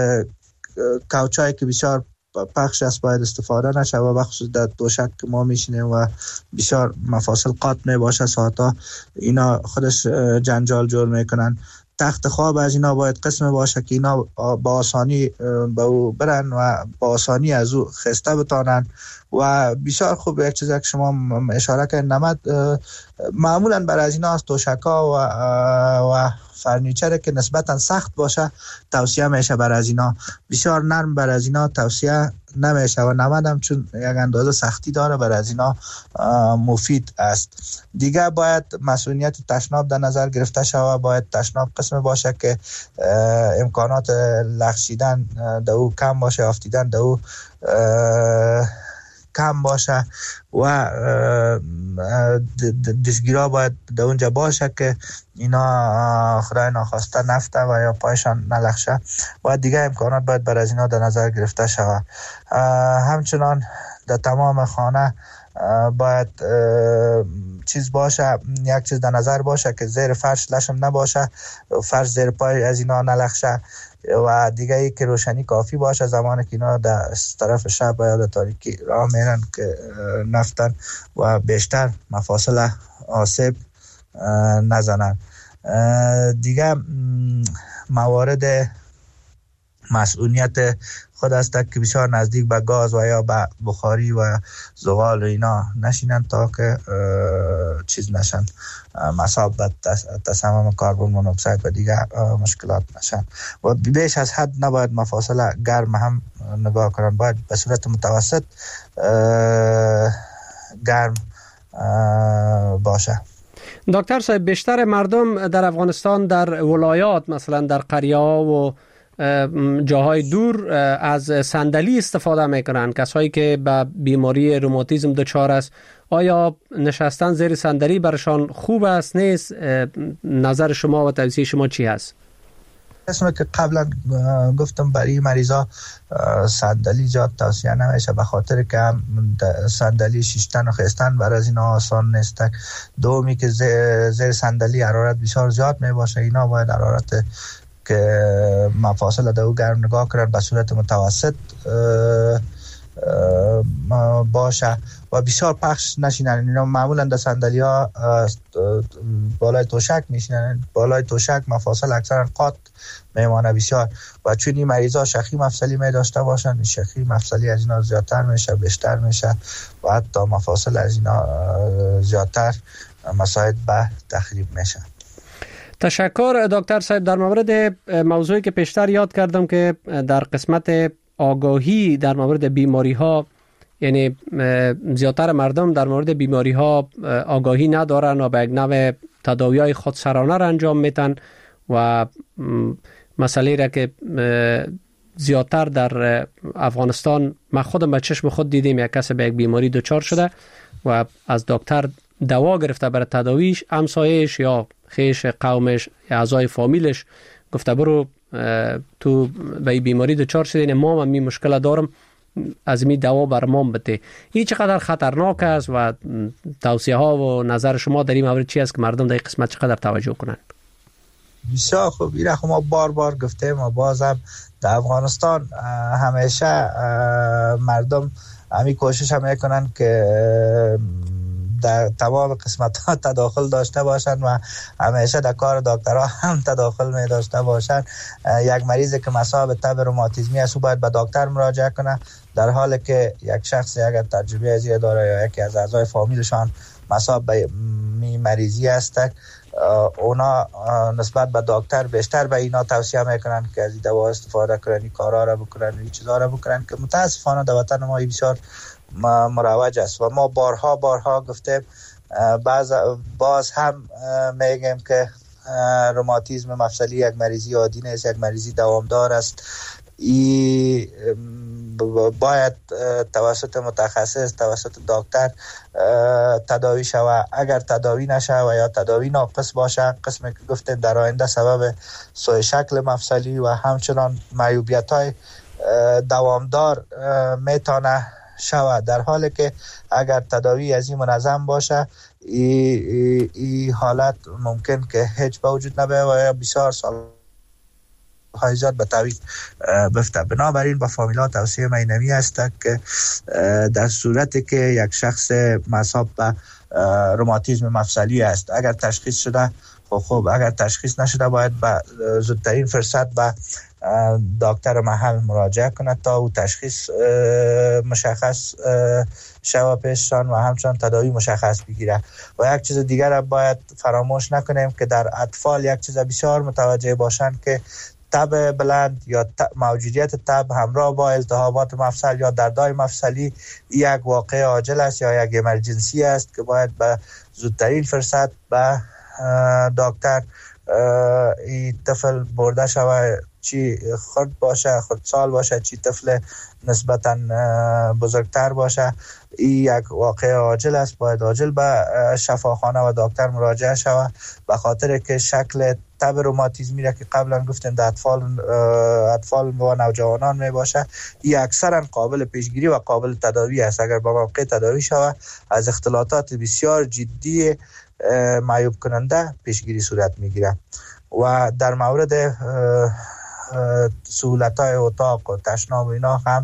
کوچایی که بسیار پخش است باید استفاده نشه و بخصوص در دوشک که ما میشینیم و بسیار مفاصل قات میباشه ساعتا، اینا خودش جنجال جور میکنن. تخت خواب از اینا باید قسم باشه که اینا با آسانی به او برن و با آسانی از او خسته بتانن. و بسیار خوب یک چیزی که شما اشاره کردین، نمد معمولا برای از اینا از توشکا و و فرنیچر که نسبتا سخت باشه توصیه میشه برای از اینا. بسیار نرم برای از اینا توصیه نمیشه و نمد هم چون یک اندازه سختی داره برای از اینا مفید است. دیگه باید مسئولیت تشناب در نظر گرفته شود. باید تشناب قسم باشه که امکانات لغزیدن در او کم باشه، آفتیدن در او کم باشه و دستگیرها باید در اونجا باشه که اینا خدای ناخواسته نفته و یا پایشان نلخشه و دیگه امکانات باید بر از اینا در نظر گرفته شود. همچنان در تمام خانه باید چیز باشه، یک چیز در نظر باشه که زیر فرش لشم نباشه، فرش زیر پای از اینا نلخشه و دیگه ای که روشنی کافی باشه زمانی که اینا در طرف شب یا در تاریکی راه میرن که نفتن و بیشتر مفاصل آسیب نزنن. دیگه موارد مسئولیت خود است که بسیار نزدیک به گاز و یا به بخاری و زغال و اینا نشینن تا که چیز نشن، مصاب به تصمیم کربن مونوکسید و دیگه مشکلات نشن. و بیش از حد نباید مفاصل گرم هم نگاه کنن، باید به صورت متوسط گرم باشه. دکتر صاحب، بیشتر مردم در افغانستان در ولایات مثلا در قریه و جاهای دور از صندلی استفاده میکنن. کسایی که به بیماری روماتیسم دچار است، آیا نشستن زیر صندلی برشان خوب است نیست؟ نظر شما و توصیه شما چی هست؟ اسمی که قبلا گفتم برای مریضا صندلی زیاد توصیه نمیشه به خاطر که هم صندلی شیشتن و خیستن برای از اینا آسان نیست. دومی که زیر صندلی حرارت بسیار زیاد میباشه، اینا باید حرارت که مفاصل در او گرم نگاه کرد به صورت متوسط باشه و بسیار پخش نشینن. اینا معمولا در صندلی ها بالای توشک میشینن، بالای توشک مفاصل اکثرا قات میمانه بسیار و چون این مریضا شخی مفصلی می داشته باشن، شخی مفصلی از اینا زیادتر میشه، بیشتر میشه و حتی مفاصل از اینا زیادتر مساعد به تخریب میشه. تشکر دکتر صاحب. در مورد موضوعی که پیشتر یاد کردم که در قسمت آگاهی در مورد بیماری ها یعنی زیادتر مردم در مورد بیماری ها آگاهی ندارن و به یک نوع تداوی های خودسرانه را انجام میتن و مسئله را که زیادتر در افغانستان ما خودم به چشم خود دیدیم، یک کس به یک بیماری دچار شده و از دکتر دوا گرفته برای تداویش، همسایه‌اش یا خیش قومش یا اعضای فامیلش گفته برو تو به این بیماری دچار شدین، ما هم این مشکل دارم، از می دوا برام بده. این چقدر خطرناک است و توصیه ها و نظر شما در این مورد چی است که مردم در این قسمت چقدر توجه کنند؟ بسیار خوب. این رقم ما بار بار گفتیم و بازم در افغانستان همیشه مردم همی کوشش هم میکنن که در تمام قسمت ها تداخل داشته باشند و همیشه در کار دکترها هم تداخل می داشته باشند. یک مریضی که مصاب تب روماتیسمی است او باید به دکتر مراجعه کنه، در حالی که یک شخص اگر تجربه ازی داره یا یکی از اعضای فامیلشان مصاب به مریضی است، اونا نسبت به دکتر بیشتر به اینا توصیه میکنن که از این دوا استفاده کنن، کارا را بکنن، این چیزا را بکنن که متاسفانه در وطن ما بسیار مروج است و ما بارها بارها گفتیم. باز باز هم میگیم که روماتیسم مفصلی یک مریضی عادی نیست، یک مریضی دوامدار است. ای باید توسط متخصص، توسط دکتر تداوی شود. اگر تداوی نشه و یا تداوی ناقص باشه، قسمی که گفتیم در آینده سبب سوء شکل مفصلی و همچنان معیوبیت‌های دوامدار میتونه شود، در حالی که اگر تداوی از این منظم باشه این ای, ای حالت ممکن که هیچ به وجود نبیاید و یا بسیار سال حیزات به تعویق بفته. بنابراین با فامیلا توصیه مینمی است که در صورتی که یک شخص مصاب به روماتیسم مفصلی است، اگر تشخیص شده خب خب اگر تشخیص نشده باید به زودترین فرصت به دکتر محل مراجعه کند تا او تشخیص مشخص شود پیششان و همچنان تداوی مشخص بگیره. و یک چیز دیگر را باید فراموش نکنیم که در اطفال یک چیز بسیار متوجه باشند که تب بلند یا موجودیت تب همراه با التهابات مفصل یا دردهای مفصلی یک واقع عاجل است یا یک امرجنسی است که باید به زودترین فرصت به دکتر این طفل برده شود، چی خرد باشه، خردسال باشه، چی طفل نسبتاً بزرگتر باشه. این یک واقع عاجل است، باید عاجل به شفاخانه و دکتر مراجعه شود، به خاطر که شکل تب روماتیسمی را که قبلا گفتیم در اطفال اطفال و نوجوانان می باشه، این اکثرا قابل پیشگیری و قابل تداوی است. اگر با موقع تداوی شود از اختلالات بسیار جدی معیوب کننده پیشگیری صورت میگیره. و در مورد سهولت‌های اتاق و تشناب و اینا هم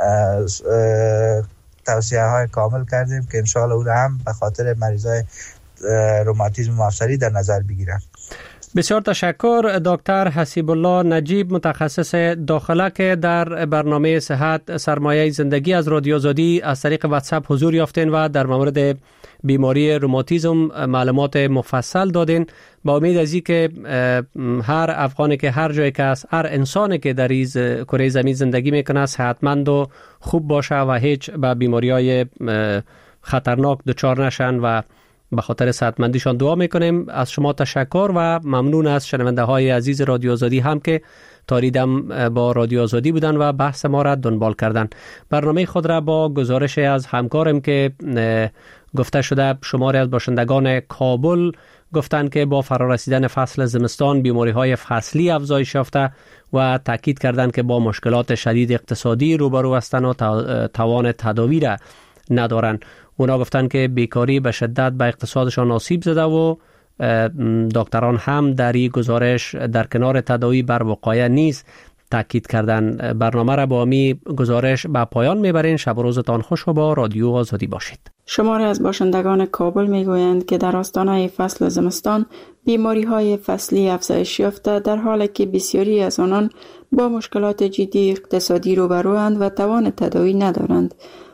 توصیه های کامل کردیم که انشاءالله اون هم به خاطر مریضای روماتیسم مفصلی در نظر بگیرن. بسیار تشکر دکتر حسیب الله نجیب، متخصص داخله که در برنامه صحت سرمایه زندگی از رادیو آزادی از طریق واتساپ حضور یافتین و در مورد بیماری روماتیسم معلومات مفصل دادین. با امید از این که هر افغانی که هر جایی که است، هر انسانی که در این کره زمین زندگی میکنه صحتمند و خوب باشه و هیچ به بیماری‌های خطرناک دچار نشن و به خاطر صحتمندیشان دعا میکنیم. از شما تشکر و ممنون از شنونده های عزیز رادیو آزادی هم که تاریدم با رادیو آزادی بودن و بحث ما را دنبال کردن. برنامه خود را با گزارش از همکارم که گفته شده شماری از باشندگان کابل گفتند که با فرارسیدن فصل زمستان بیماری های فصلی افزایش یافته و تاکید کردند که با مشکلات شدید اقتصادی روبرو هستند و توان تداوی را ندارند. اونا گفتن که بیکاری به شدت به اقتصادشان آسیب زده و دکتران هم در این گزارش در کنار تداوی بر وقایع نیست تاکید کردن. برنامه را با می گزارش به پایان میبرین. شب و روزتان خوش و با رادیو آزادی باشید. شماری از باشندگان کابل میگویند که در آستانه فصل زمستان بیماری های فصلی افزایش یافته، در حالی که بسیاری از آنان با مشکلات جدی اقتصادی روبروند و توان تداوی ندارند.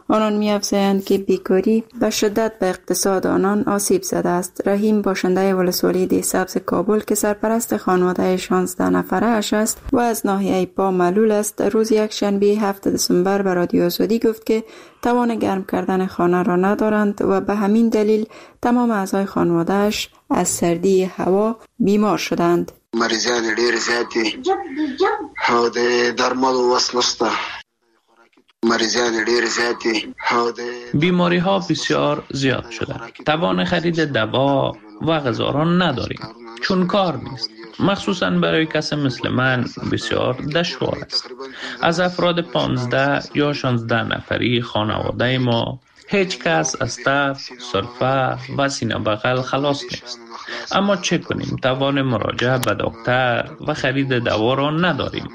آنان می‌افزایند که بیکاری به شدت به اقتصاد آنان آسیب زده است. رحیم باشنده ولسوالی دیسبز کابل که سرپرست خانواده شانزده نفره اش است و از ناحیه پا معلول است، روز یک شنبه هفتم دسامبر به رادیو آزادی گفت که توان گرم کردن خانه را ندارند و به همین دلیل تمام اعضای خانواده‌اش از سردی هوا بیمار شدند. مریضان ډیر زیاتی او د درمل وسلسته مریضان ډیر زیاتی بیماری ها بسیار زیاد شده. توان خرید دوا و غذا را نداریم چون کار نیست. مخصوصاً برای کسی مثل من بسیار دشوار است. از افراد پانزده یا شانزده نفری خانواده ما هیچ کس از تب، سرفه و سینه بغل خلاص نیست. اما چه کنیم؟ توان مراجعه به دکتر و خرید دوا را نداریم.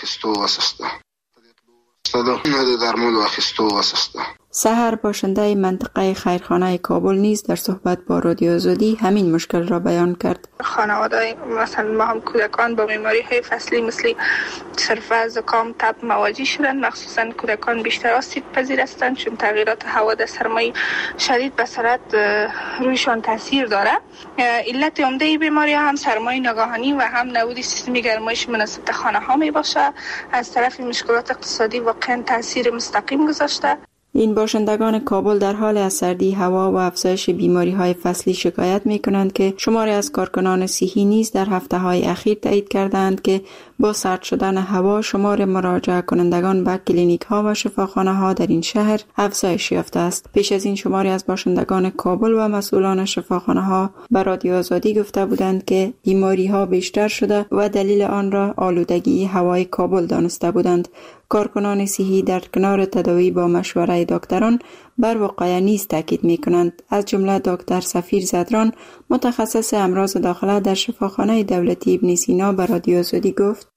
سحر باشنده منطقه خیرخانه کابل نیز در صحبت با رادیو آزادی همین مشکل را بیان کرد. خانواده مثلا ما هم کودکان با بیماری های فصلی مثل سرفه، زکام، تب مواجه شدند. مخصوصا کودکان بیشتر آسیب پذیر هستند چون تغییرات هوا در سرمای شدید به سرعت رویشان تاثیر داره. علت عمده بیماری هم سرمای ناگهانی و هم نبود سیستم گرمایش مناسب خانه ها می باشه. از طرف مشکلات اقتصادی واقعا تاثیر مستقیم گذاشته. این باشندگان کابل در حال از سردی هوا و افزایش بیماری های فصلی شکایت می کنند که شماری از کارکنان صحی نیز در هفته های اخیر تایید کردند که با سرد شدن هوا شمار مراجعه کنندگان به کلینیک ها و شفاخانه ها در این شهر افزایش یافته است. پیش از این شماری از باشندگان کابل و مسئولان شفاخانه ها به رادیو آزادی گفته بودند که بیماری ها بیشتر شده و دلیل آن را آلودگی هوای کابل دانسته بودند. کارکنان صحی در کنار تداوی با مشوره دکتران بر وقایع نیز تاکید می کنند. از جمله دکتر سفیر زدران متخصص امراض داخله در شفاخانه دولتی ابن سینا به رادیو آزادی گفت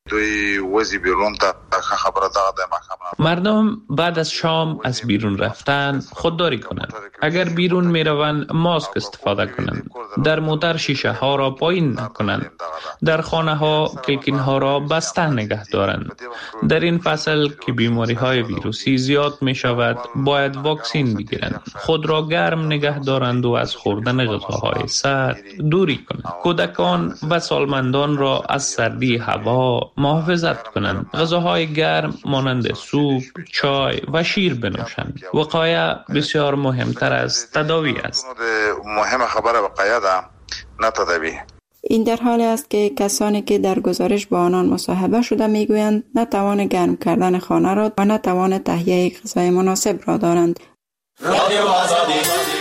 مردم بعد از شام از بیرون رفتن خودداری کنند. اگر بیرون می روند ماسک استفاده کنند. در موتر شیشه ها را پایین نکنند. در خانه ها کلکین ها را بسته نگه دارند. در این فصل که بیماری های ویروسی زیاد می شود باید واکسین بگیرند. خود را گرم نگه دارند و از خوردن غذاهای سرد دوری کنند. کودکان و سالمندان را از سردی هوا محافظت کنند. غذاهای گرم مانند سوپ، چای و شیر بنوشند. وقایع بسیار مهمتر از تداوی است. مهم خبر وقایع ده نه تداوی. این در حالی است که کسانی که در گزارش با آنان مصاحبه شده میگویند نه توان گرم کردن خانه را و نه توان تهیه غذای مناسب را دارند. رادیو آزادی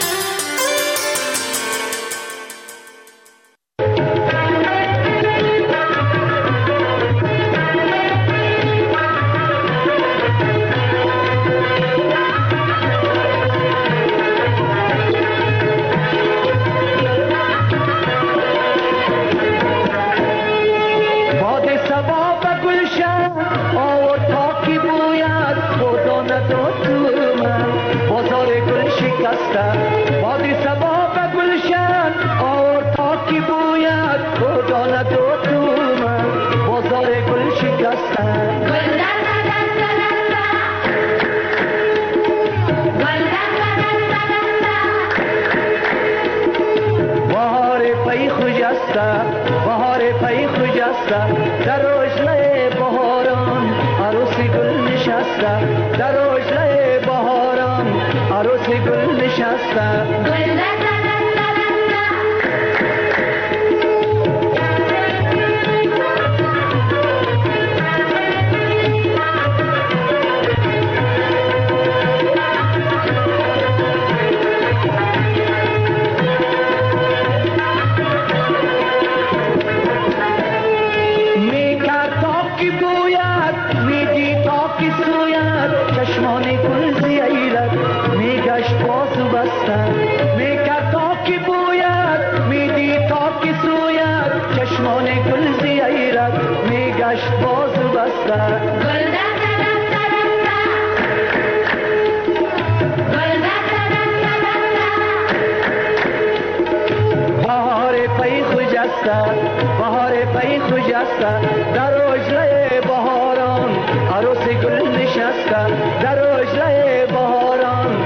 بهار پی خجسته در روشنه بهاران عروسی گل نشسته در روشنه بهاران عروسی گل نشسته بهار پی خجسته در روشنه بهاران عروس گل نشسته در روشنه بهاران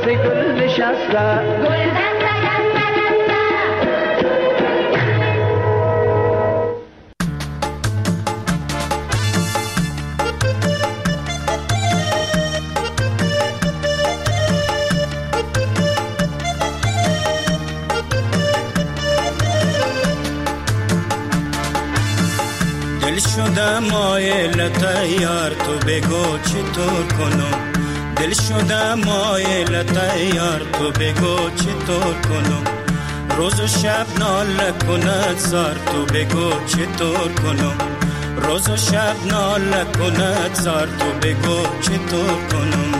عروس گل نشسته گل دل شده مایل تیار تو بگو چطور کنم دل شده مایل تیار تو بگو چطور کنم روز و شب ناله کند زار تو بگو چطور کنم روز و شب ناله کند زار تو بگو چطور کنم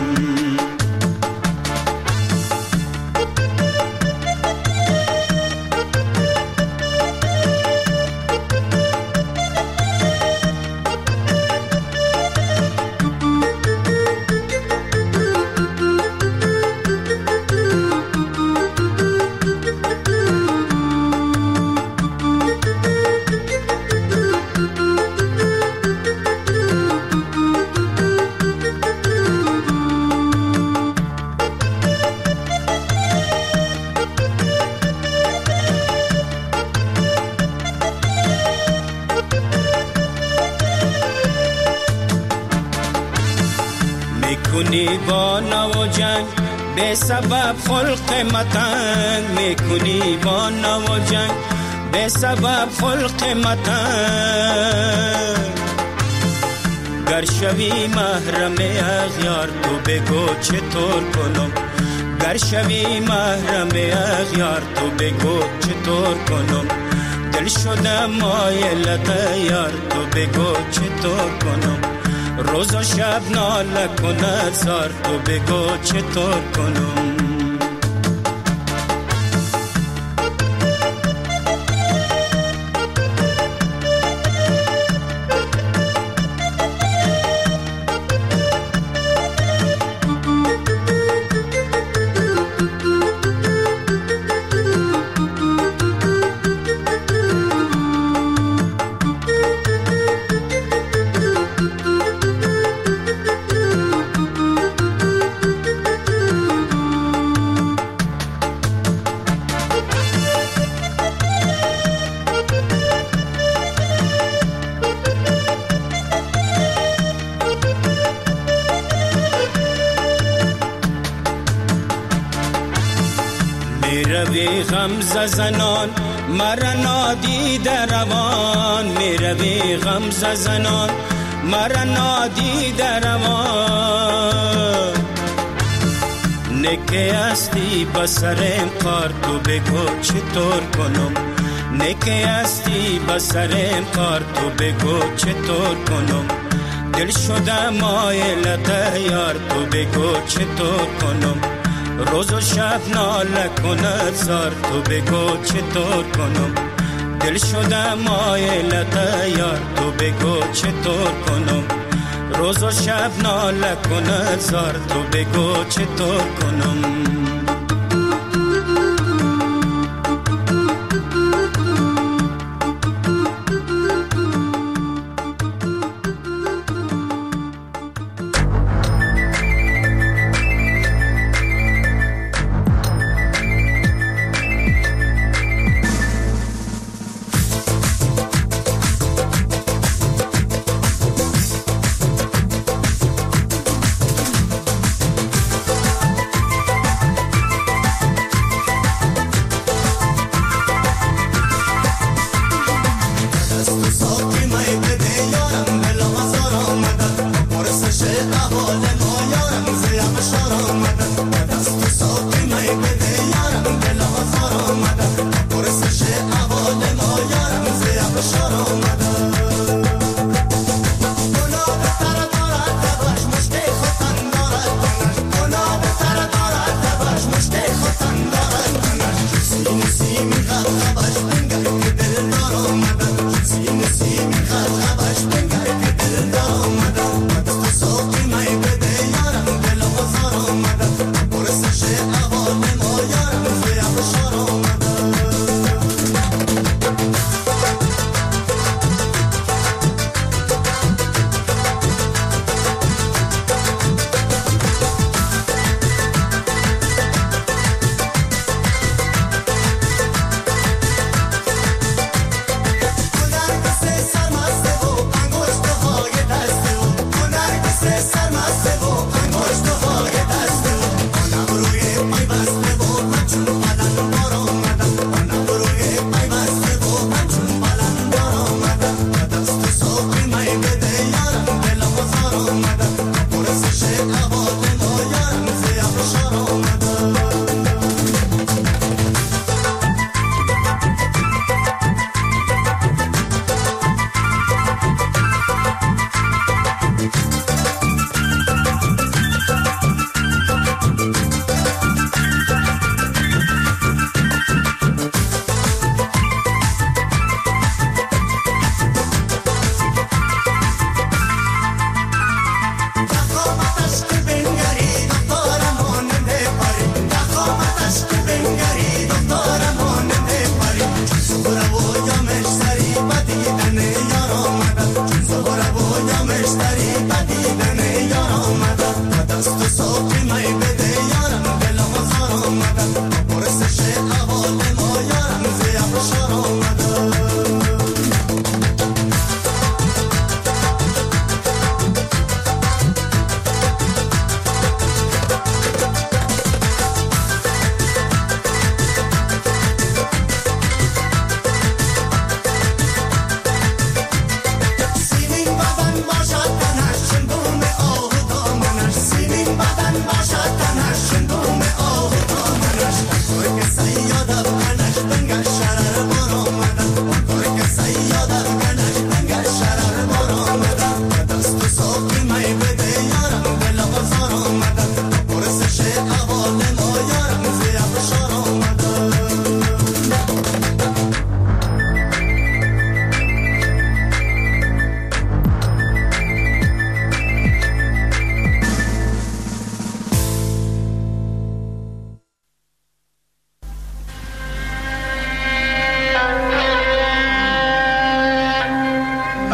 میکنی با نو جنگ به سبب خلق متنگ میکنی با نو جنگ به سبب خلق متنگ گر شوی محرم اغیار تو بگو چطور کنم گر شوی محرم اغیار تو بگو چطور کنم دل شده مایل تیار تو بگو چطور کنم روز و شب ناله کند زار تو بگو چطور کنم میروی غمزه زنان مرا نادیده روان میروی غمزه زنان مرا نادیده روان نکه استی بسرم کار تو بگو چطور کنم نکه استی بسرم کار تو بگو چطور کنم دل شده مایل تیار تو بگو چطور کنم روز و شب ناله کند زار تو بگو چطور کنم دل شده مایل تیار تو بگو چطور کنم روز و شب ناله کند زار تو بگو چطور کنم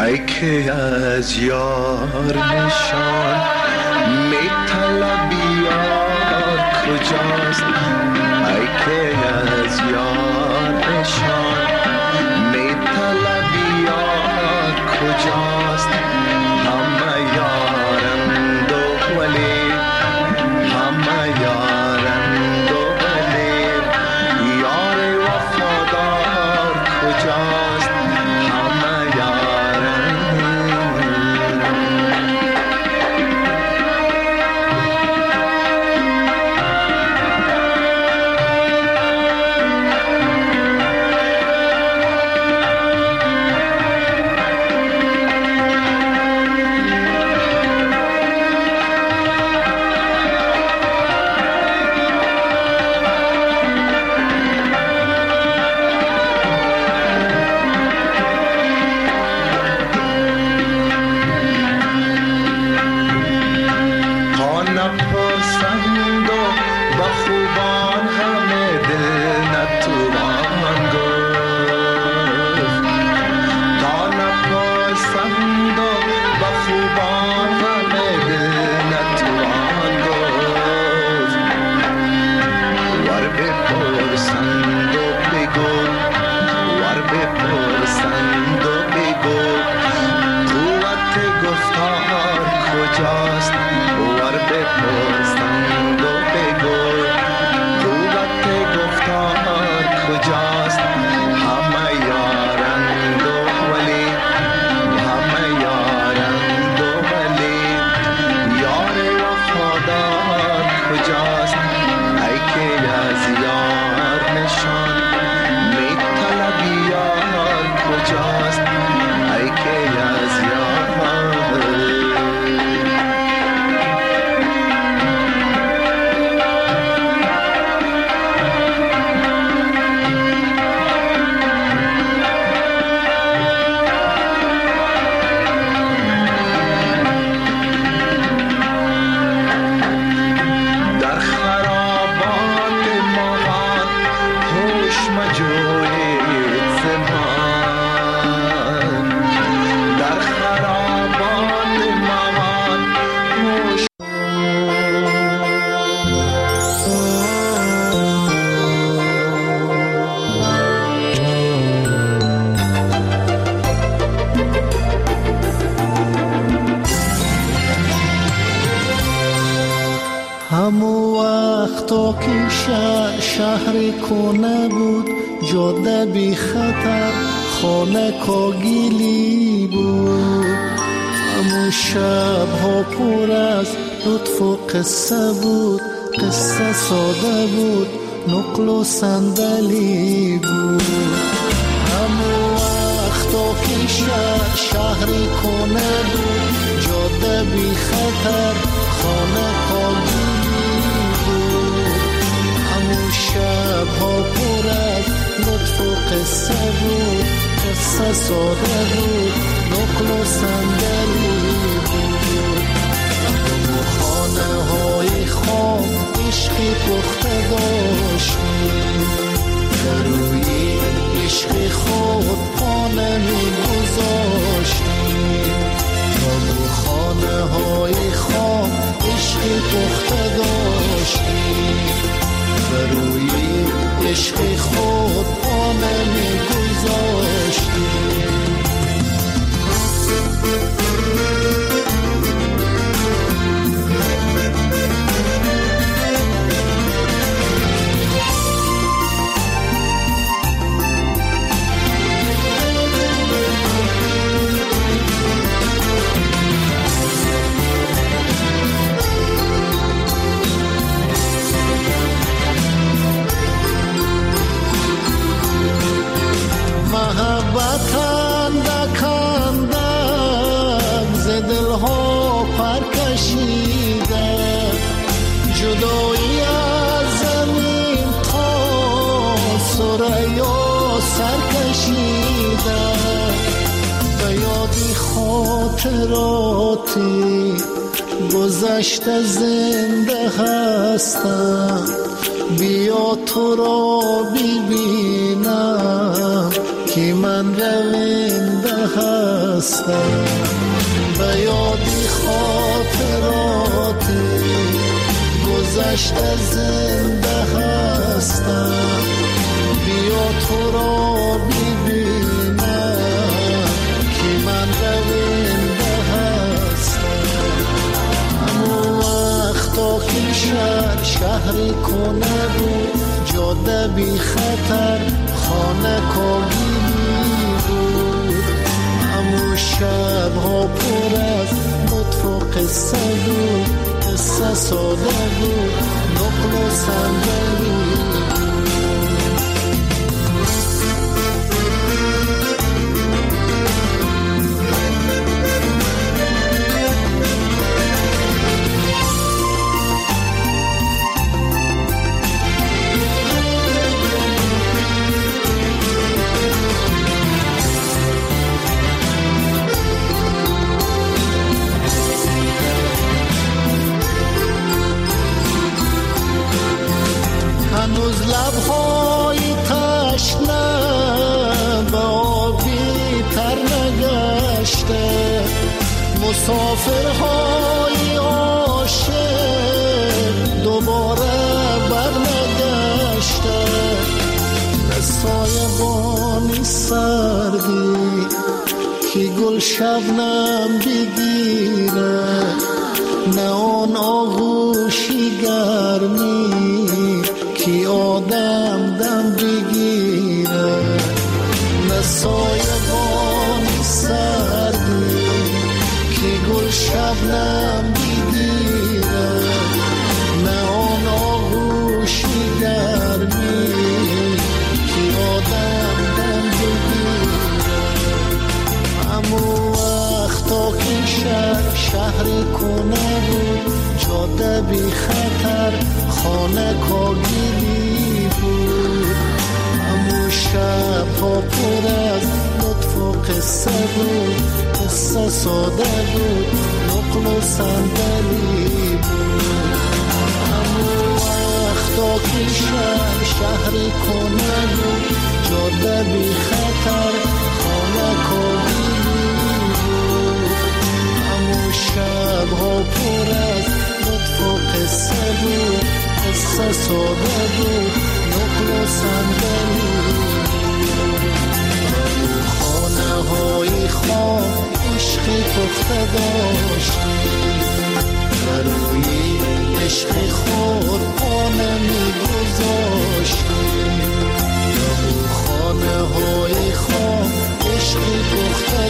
ای که از یار نشان می طلبی یار کجاست ای که از یار نشان می طلبی یار کجاست همه یارند و ولی همه یارند و ولی یار وفادار کجاست همه یارند شهر کنه بود جاده بی خطر خانه کاگیلی بود همون شب ها پر از لطف و قصه بود قصه ساده بود نقل و صندلی بود همون وقتا که شهر شهری کنه بود جاده بی خطر خانه کاگیلی بود همون شب ها پر از لطف و قصه بود قصه ساده بود نقل و صندلی بود همون خانه های خام عشقی پخته داشتیم در روی عشق خود پا نمی گذاشتیم همون خانه های خام عشقی پخته داشتیم در روی عشق خود پا نمی گذاشتیم جدایی از زمین تا سریا سر کشیده به یادی خاطراتی گذشته زنده هستم بیا تو را ببینم که که من رونده هستم به یادی خاطراتی گذشته زنده هستم. بیا تو را ببینم که من رونده هستم. همون وقتا که شهر شهری کنه بود، جاده بی خطر خانه کاگیلی بود. همون شب ها پر از لطف و قصه بود، قصه ساده بود، نقل و صندلی هنوز لبهای تشنه به آبی تر نگشته، مسافرهای عاشق دوباره بر نگشته. به سایبانی سردی که گل شبنم بگیره، نه آن آغوشی گرمی که آدم دم بگیره. نه سایبانی سردی که گل شبنم بگیره، نه آن آغوشی گرمی که آدم دم بگیره. همون وقتا که شهر شهری کنه بود، جاده بی خطر خانه کاگیلی بود. همون شب ها پر از لطف و قصه بود، قصه ساده بود، نقل و صندلی بود. همون وقتا که شهر شهری کنه بود، جاده بی خطر خانه کاگیلی بود. همون شب ها پر از لطف و قصه بود، قصه ساده بود، نقل و صندلی. خانه های خام عشقی پخته داشتیم، بروی عشق خود پانه می گذاشتیم. خانه های خام عشقی پخته